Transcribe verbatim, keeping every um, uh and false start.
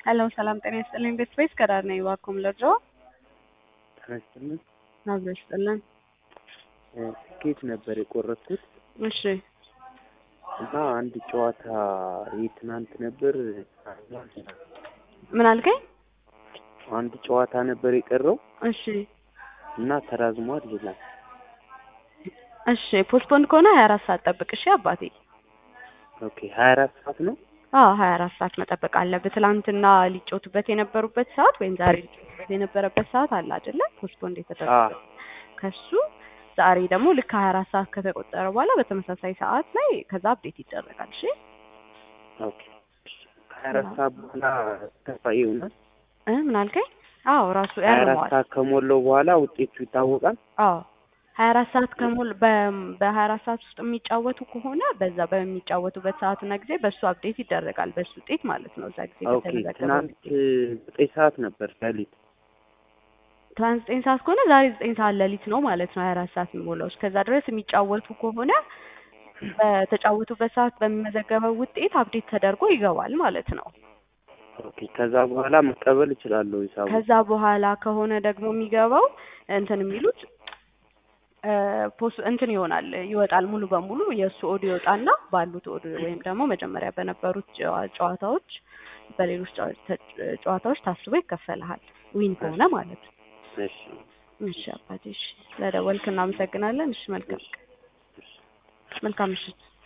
ሄሎ ሰላም ጤና ይስጥልኝ። ቤት ቤት ከዳር ነኝ እባክዎን ልርዳዎ? ጤና ይስጥልኝ። አብሮ ይስጥልን። ትኬት ነበር የቆረጥኩት እሺ እና አንድ ጨዋታ የትናንት ነበር። ምን አልከኝ? አንድ ጨዋታ ነበር የቀረው እሺ እና ተራዝሟል ይላል። እሺ ፖስትፖንድ ከሆነ ሀያ አራት ሰዓት ጠብቅ እሺ አባቴ። ኦኬ ሀያ አራት ሰዓት ነው? አዎ ሀያ አራት ሰዓት መጠበቅ አለብህ። ትናንትና ሊጮቱበት የነበሩበት ሰዓት ወይም ዛሬ ሊጮቱበት የነበረበት ሰዓት አለ አይደለ? ፖስትፖንድ የተደረገው ከሱ ዛሬ ደግሞ ልክ ሀያ አራት ሰዓት ከተቆጠረ በኋላ በተመሳሳይ ሰዓት ላይ ከዛ አፕዴት ይደረጋል። እሺ ኦኬ ሀያ አራት ሰዓት በኋላ ተፋይ ይሆናል እ ምን አልከኝ? አዎ ራሱ ሀያ አራት ያርመዋል። ሰዓት ከሞላው በኋላ ውጤቱ ይታወቃል። አዎ ሀያ አራት ሰዓት ከሞል በሀያ አራት ሰዓት ውስጥ የሚጫወቱ ከሆነ በዛ በሚጫወቱበት ሰዓትና ጊዜ በሱ አፕዴት ይደረጋል። በሱ ውጤት ማለት ነው። እዛ ጊዜ ኦኬ ትናንት ዘጠኝ ሰዓት ነበር ሌሊት። ትናንት ዘጠኝ ሰዓት ከሆነ ዛሬ ዘጠኝ ሰዓት ሌሊት ነው ማለት ነው። ሀያ አራት ሰዓት የሚሞላው እስከዛ ድረስ የሚጫወቱ ከሆነ በተጫወቱበት ሰዓት በሚመዘገበው ውጤት አፕዴት ተደርጎ ይገባል ማለት ነው። ኦኬ ከዛ በኋላ መቀበል እችላለሁ ሂሳቡ? ከዛ በኋላ ከሆነ ደግሞ የሚገባው እንትን የሚሉት ፖስት እንትን ይሆናል ይወጣል ሙሉ በሙሉ የሱ ኦዲዮ ይወጣና ባሉት ኦዲዮ ወይም ደግሞ መጀመሪያ በነበሩት ጨዋታዎች በሌሎች ጨዋታዎች ታስቦ ይከፈልሃል ዊን ከሆነ ማለት ነው። እሺ እሺ አባቴ እሺ ስለደወልክ እናመሰግናለን። እሺ መልካም መልካም ምሽት።